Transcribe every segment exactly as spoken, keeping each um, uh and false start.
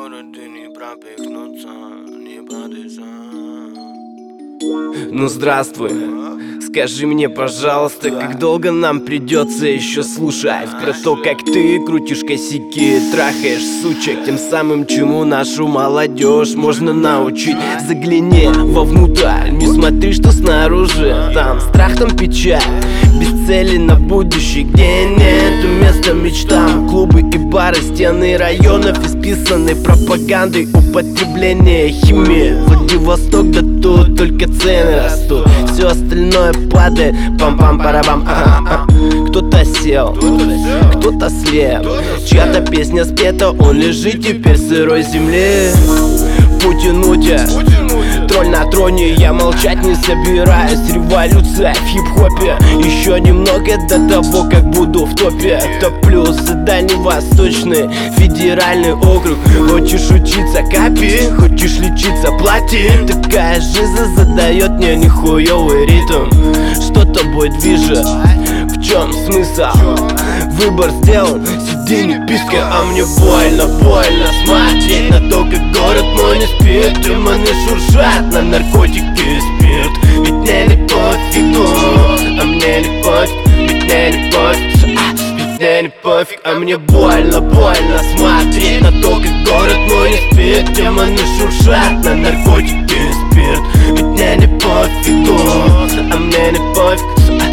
городе не пропихнуться, не подышать. Ну здравствуй, скажи мне, пожалуйста, как долго нам придется еще слушать про то, как ты крутишь косяки, трахаешь сучек, тем самым, чему нашу молодежь можно научить. Загляни вовнутрь, не смотри, что снаружи. Там страх, там печаль, без цели на будущее, где нету места мечтам. Клубы и бары, стены районов исписаны пропагандой употребления химии. Владивосток, да тут только цены растут, все остальное падает, пам-пам-парабам. Кто-то сел, кто-то слеп, чья-то песня спета, он лежит теперь в сырой земле. Путинутя, тролль на троне, я молчать не собираюсь. Революция в хип-хопе, еще немного до того, как буду в топе. Топлю за Дальневосточный федеральный округ. Хочешь учиться, копи, хочешь лечиться, плати. Такая жизнь задает мне нихуевый ритм. Что тобой движет? В чем смысл? Выбор сделан, сиди не писка. А мне больно, больно смотреть на то, как город мой не спит. Демоны шуршат на наркотики и спирт. Ведь мне не пофигу, а мне не пофиг. Ведь мне не пофиг, ведь мне не пофиг. А мне больно, больно смотреть на то, как город мой не спит. Демоны шуршат на наркотики и спирт. Ведь мне не пофигу, а мне не пофиг.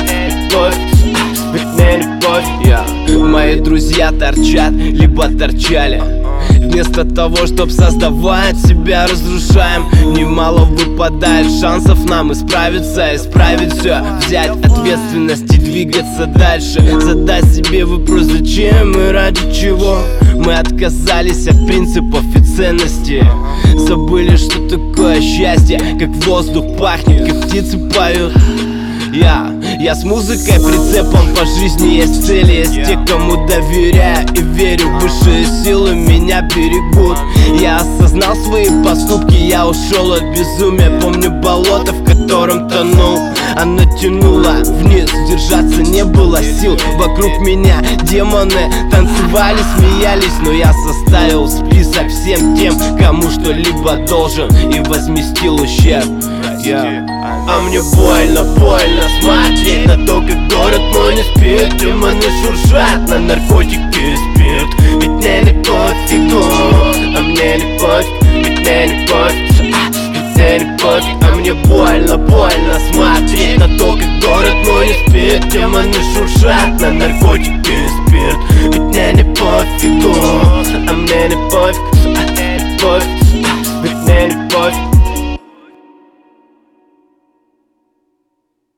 Ведь мне не пофиг, я. Мои друзья торчат, либо торчали. Вместо того, чтоб создавать, себя разрушаем. Немало выпадает шансов нам исправиться, исправить все, взять ответственность и двигаться дальше. Задай себе вопрос, зачем и ради чего мы отказались от принципов и ценностей. Забыли, что такое счастье, как воздух пахнет, как птицы поют. Я, я с музыкой, прицепом по жизни, есть цели, есть те, кому доверяю и верю. Высшие силы меня берегут. Я осознал свои поступки, я ушел от безумия. Помню болото, в котором тонул, оно тянуло вниз, держаться не было сил. Вокруг меня демоны танцевали, смеялись, но я составил список всем тем, кому что-либо должен, и возместил ущерб. Yeah. А мне больно, больно смотреть на то, как город мой не спит. Демоны шуршат на наркотики и спирт. Ведь мне не пофигу, а мне не пофиг. Ведь мне не пофиг, ведь мне не пофиг. А мне больно, больно смотреть на то, как город мой не спит. Демоны шуршат на наркотики и спирт. Ведь мне не пофигу, а мне не пофиг. Ведь мне не пофиг.